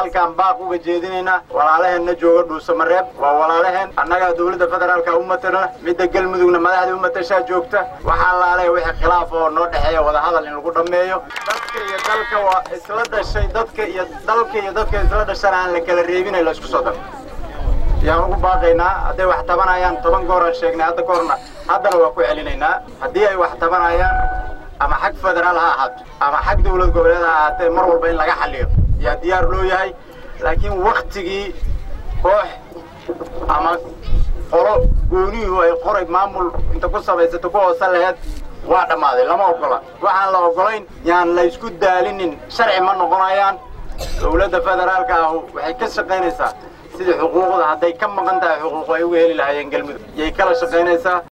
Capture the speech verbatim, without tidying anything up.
halkaan baaq uga jeedinayna walaalaheenna jooga dhuusamareeb waa walaalaheen annaga dawladda federaalka u matala midda galmudugna madaxda u matashaa joogta waxaa laalay wixii khilaaf oo noo dhaxeeya wada hadal in lagu dhameeyo dadka iyo dalka waa isla dhashay dadka iyo dalka iyo dadka isla dhashan aan la kala reebinay la isku soo daro yaan ugu baaqaynaa hadday wax tabanayaan toban goor aan sheegnay hadda goorna haddana waa ku celinaynaa haddii ay wax tabanayaan ama xag federaal ha ahaato ama xag dawlad goboleed ha ahaatee mar walba in laga xalliyo yaa diyaar loo yahay laakiin waktigii koox ama qolo gooniyuhu ay qoray maamul inta ku samaysato ku hoosan laheyd waa dhammaaday lama ogola waxaan la ogolayn yaan la isku daalinin sharci ma noqonayaan dawladda federaalka ah waxay ka shaqaynaysaa sidii xuquuqda hadday ka maqan tahay xuquuq ay uga heli lahaayeen galmudug yay kala shaqaynaysaa